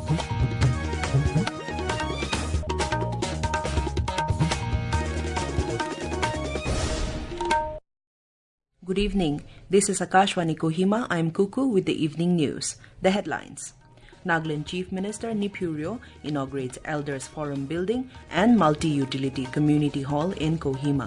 Good evening. This is Akashvani Kohima. I'm Kuku with the evening news. The headlines. Nagaland Chief Minister Nipurio inaugurates Elders Forum Building and Multi-Utility Community Hall in Kohima.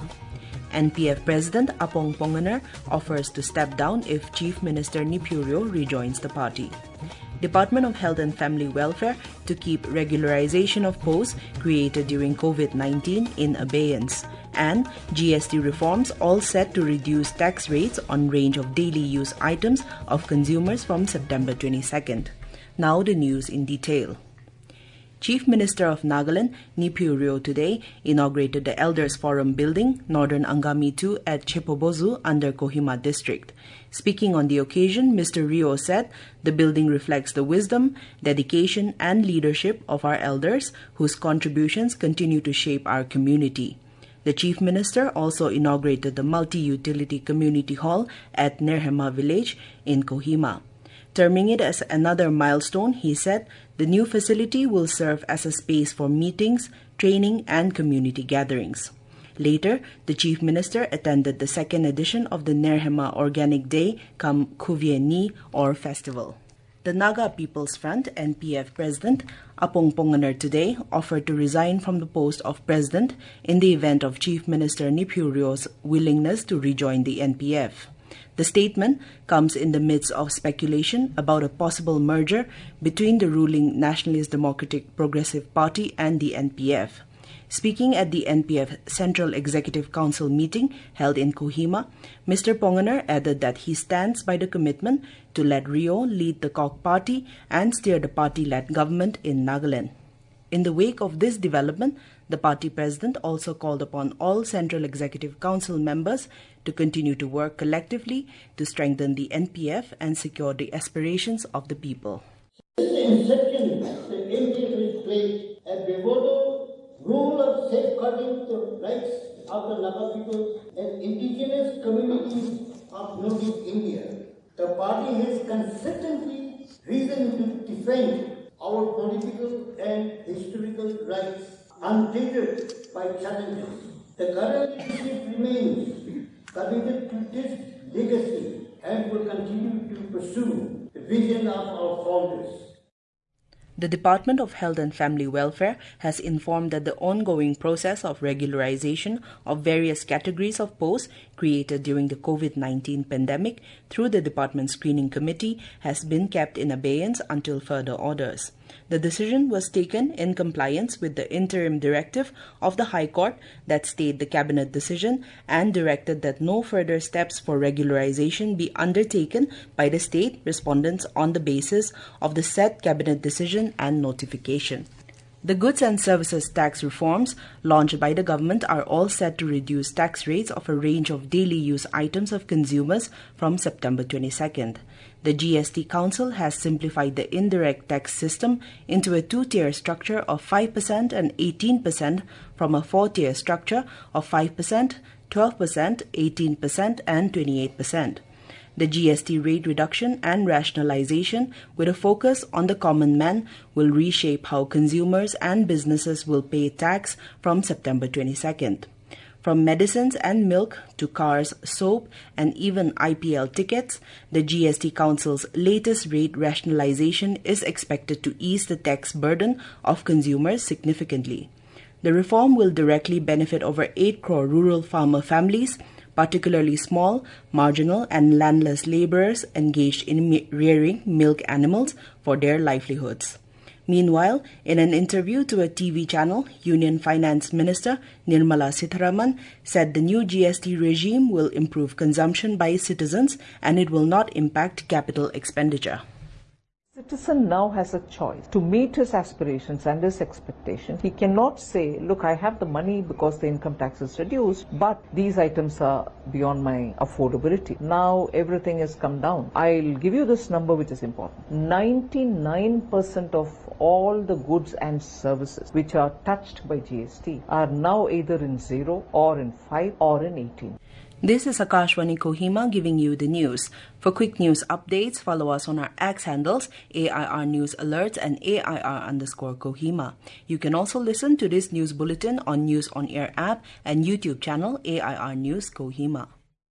NPF President Apong Ponganer offers to step down if Chief Minister Nipurio rejoins the party. Department of Health and Family Welfare to keep regularization of posts created during COVID-19 in abeyance. And GST reforms all set to reduce tax rates on range of daily use items of consumers from September 22nd. Now the news in detail. Chief Minister of Nagaland, Nipurio, today inaugurated the Elders Forum Building, Northern Angami 2 at Chepobozu under Kohima District. Speaking on the occasion, Mr. Rio said the building reflects the wisdom, dedication and leadership of our elders whose contributions continue to shape our community. The Chief Minister also inaugurated the Multi-Utility Community Hall at Nirhema Village in Kohima. Terming it as another milestone, he said the new facility will serve as a space for meetings, training and community gatherings. Later, the Chief Minister attended the second edition of the Nirhema Organic Day cum Kuvye Ni or Festival. The Naga People's Front NPF President Apong Ponganer today offered to resign from the post of President in the event of Chief Minister Nipurio's willingness to rejoin the NPF. The statement comes in the midst of speculation about a possible merger between the ruling Nationalist Democratic Progressive Party and the NPF. Speaking at the NPF Central Executive Council meeting held in Kohima, Mr. Ponganer added that he stands by the commitment to let Rio lead the Kok Party and steer the party-led government in Nagaland. In the wake of this development, the party president also called upon all Central Executive Council members to continue to work collectively to strengthen the NPF and secure the aspirations of the people. Since the inception, the NPF has played a pivotal role of safeguarding the rights of the Naga people and indigenous communities of Northeast India. The party has consistently risen to defend our political and historical rights untethered by challenges. The current leadership remains committed to this legacy and will continue to pursue the vision of our founders. The Department of Health and Family Welfare has informed that the ongoing process of regularization of various categories of posts created during the COVID-19 pandemic through the Department Screening Committee has been kept in abeyance until further orders. The decision was taken in compliance with the interim directive of the High Court that stayed the Cabinet decision and directed that no further steps for regularization be undertaken by the state respondents on the basis of the said Cabinet decision and notification. The goods and services tax reforms launched by the government are all set to reduce tax rates of a range of daily use items of consumers from September 22nd. The GST Council has simplified the indirect tax system into a two-tier structure of 5% and 18% from a four-tier structure of 5%, 12%, 18% and 28%. The GST rate reduction and rationalization with a focus on the common man will reshape how consumers and businesses will pay tax from September 22nd. From medicines and milk to cars, soap, and even IPL tickets, the GST Council's latest rate rationalization is expected to ease the tax burden of consumers significantly. The reform will directly benefit over 8 crore rural farmer families, particularly small, marginal, and landless laborers engaged in rearing milk animals for their livelihoods. Meanwhile, in an interview to a TV channel, Union Finance Minister Nirmala Sitharaman said the new GST regime will improve consumption by citizens and it will not impact capital expenditure. Citizen now has a choice to meet his aspirations and his expectations. He cannot say, look, I have the money because the income tax is reduced, but these items are beyond my affordability. Now everything has come down. I'll give you this number which is important. 99% of all the goods and services which are touched by GST are now either in 0 or in 5 or in 18. This is Akashwani Kohima giving you the news. For quick news updates, follow us on our X handles, AIR News Alerts and AIR_Kohima. You can also listen to this news bulletin on News on Air app and YouTube channel AIR News Kohima.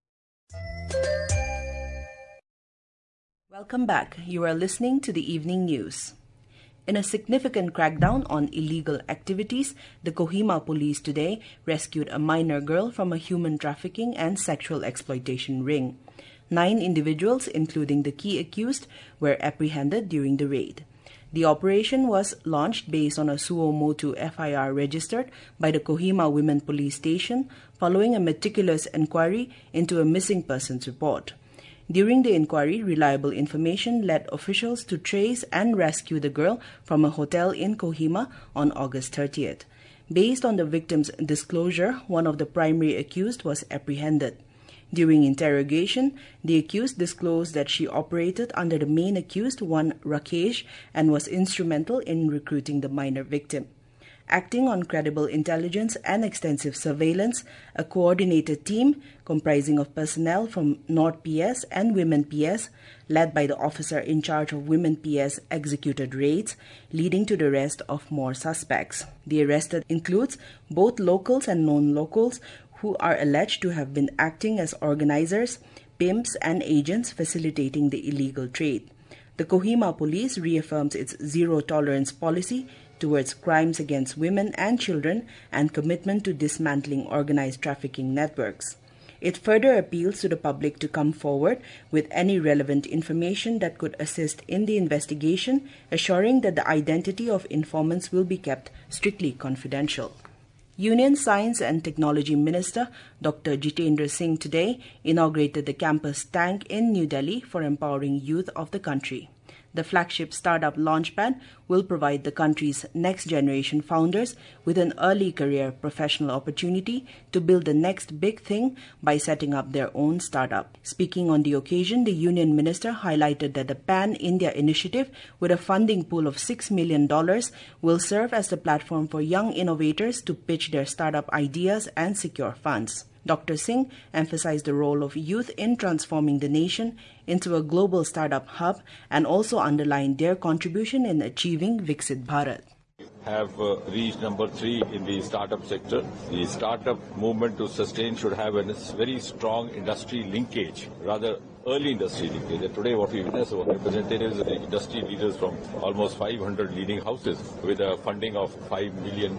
Welcome back. You are listening to the evening news. In a significant crackdown on illegal activities, the Kohima police today rescued a minor girl from a human trafficking and sexual exploitation ring. 9 individuals, including the key accused, were apprehended during the raid. The operation was launched based on a suo motu FIR registered by the Kohima Women Police Station following a meticulous inquiry into a missing persons report. During the inquiry, reliable information led officials to trace and rescue the girl from a hotel in Kohima on August 30th. Based on the victim's disclosure, one of the primary accused was apprehended. During interrogation, the accused disclosed that she operated under the main accused, one Rakesh, and was instrumental in recruiting the minor victim. Acting on credible intelligence and extensive surveillance, a coordinated team comprising of personnel from North PS and Women PS, led by the officer in charge of Women PS, executed raids, leading to the arrest of more suspects. The arrested includes both locals and non-locals who are alleged to have been acting as organizers, pimps, and agents facilitating the illegal trade. The Kohima police reaffirms its zero-tolerance policy towards crimes against women and children and commitment to dismantling organized trafficking networks. It further appeals to the public to come forward with any relevant information that could assist in the investigation, assuring that the identity of informants will be kept strictly confidential. Union Science and Technology Minister Dr. Jitendra Singh today inaugurated the campus tank in New Delhi for empowering youth of the country. The flagship startup launchpad will provide the country's next-generation founders with an early career professional opportunity to build the next big thing by setting up their own startup. Speaking on the occasion, the Union Minister highlighted that the Pan-India initiative, with a funding pool of $6 million, will serve as the platform for young innovators to pitch their startup ideas and secure funds. Dr. Singh emphasized the role of youth in transforming the nation into a global startup hub and also underlined their contribution in achieving Viksit Bharat. Have reached number 3 in the startup sector. The startup movement to sustain should have a very strong industry linkage, rather early industry linkage. And today what we witness are representatives of the industry leaders from almost 500 leading houses with a funding of $5 million.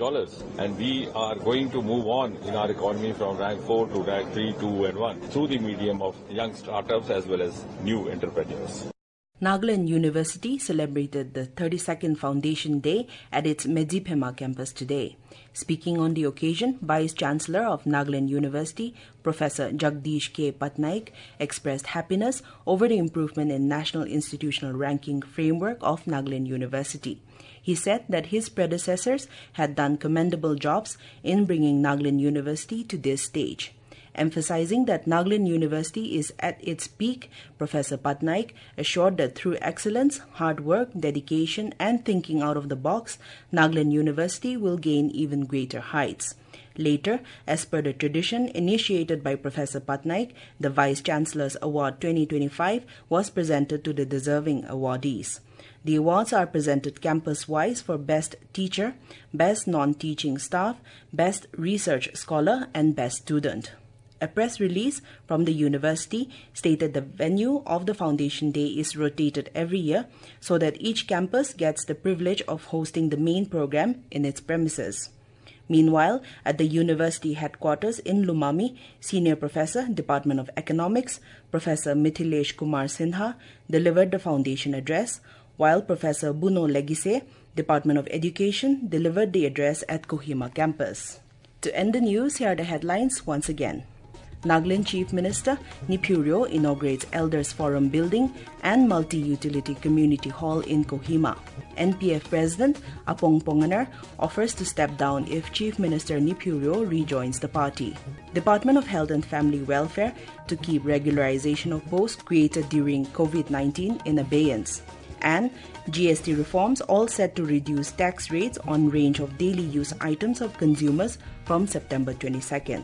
And we are going to move on in our economy from rank 4 to rank 3, 2 and 1 through the medium of young startups as well as new entrepreneurs. Nagaland University celebrated the 32nd Foundation Day at its Medziphema campus today. Speaking on the occasion, Vice-Chancellor of Nagaland University, Professor Jagdish K. Patnaik, expressed happiness over the improvement in National Institutional Ranking Framework of Nagaland University. He said that his predecessors had done commendable jobs in bringing Nagaland University to this stage. Emphasizing that Nagaland University is at its peak, Professor Patnaik assured that through excellence, hard work, dedication, and thinking out of the box, Nagaland University will gain even greater heights. Later, as per the tradition initiated by Professor Patnaik, the Vice-Chancellor's Award 2025 was presented to the deserving awardees. The awards are presented campus-wise for Best Teacher, Best Non-Teaching Staff, Best Research Scholar, and Best Student. A press release from the university stated the venue of the Foundation Day is rotated every year so that each campus gets the privilege of hosting the main program in its premises. Meanwhile, at the university headquarters in Lumami, Senior Professor, Department of Economics, Professor Mithilesh Kumar Sinha, delivered the foundation address, while Professor Buno Legise, Department of Education, delivered the address at Kohima campus. To end the news, here are the headlines once again. Nagaland Chief Minister Nipurio inaugurates Elders Forum Building and Multi-Utility Community Hall in Kohima. NPF President Apong Ponganar offers to step down if Chief Minister Nipurio rejoins the party. Department of Health and Family Welfare to keep regularization of posts created during COVID-19 in abeyance. And GST reforms all set to reduce tax rates on range of daily use items of consumers from September 22nd.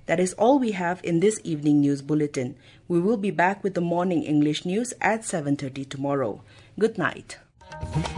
That is all we have in this evening news bulletin. We will be back with the morning English news at 7:30 tomorrow. Good night.